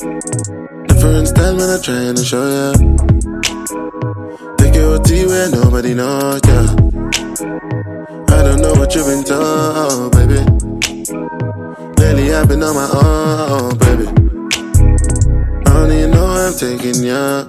Different style when I'm trying to show ya. Take your tea where nobody knows ya. I don't know what you've been told, baby. Lately I've been on my own, baby. Only you know I'm taking ya.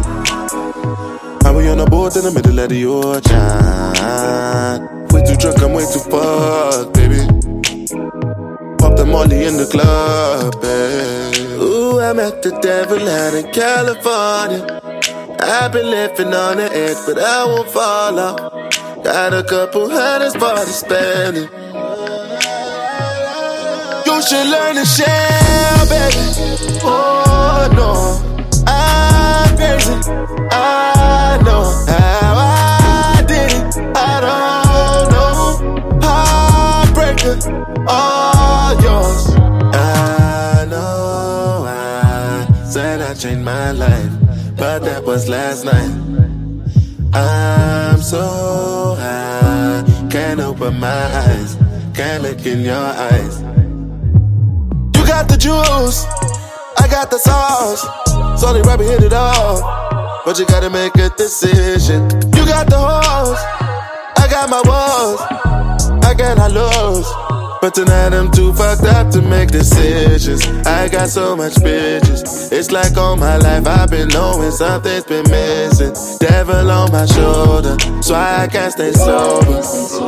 I was on a boat in the middle of the ocean. Way too drunk, I'm way too fucked, baby. Pop the molly in the club, baby. Ooh, I met the devil out in California. I've been living on the edge, but I won't fall off. Got a couple hundreds for the spending. You should learn to share, baby. Oh no, I'm crazy. I know how I did it. I don't know. Heartbreaker, all yours. I know I said I changed my life, but that was last night. I'm so high, can't open my eyes, can't look in your eyes. You got the juice, I got the sauce. Sorry, Robbie hit it off, but you gotta make a decision. You got the horse, I got my walls, I cannot lose. But tonight I'm too fucked up to make decisions. I got so much bitches. It's like all my life I've been knowing something's been missing. Devil on my shoulder, so I can't stay sober.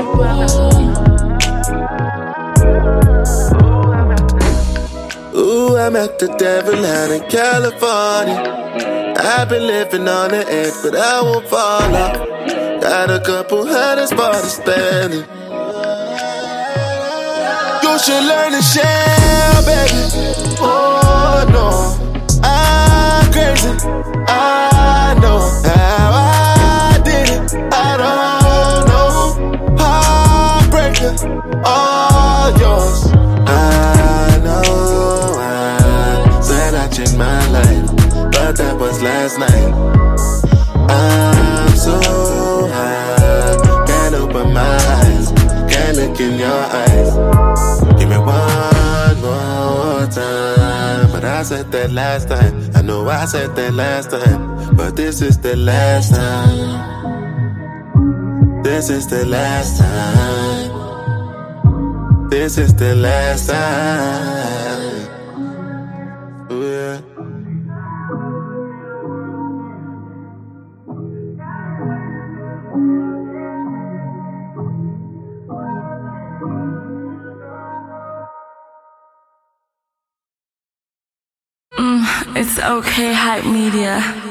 Ooh, I met the devil out in California. I've been living on the edge, but I won't fall off. Got a couple hundreds for the spending. You should learn to share, baby. Oh no, I'm crazy. I know how I did it. I don't know. Heartbreaker, all yours. I know I said I changed my life, but that was last night. I'm so high, can't open my eyes, can't look in your eyes. Give me one more time. But I said that last time. I know I said that last time, but this is the last time. This is the last time. This is the last time. Ooh, yeah. It's okay, Hype Media.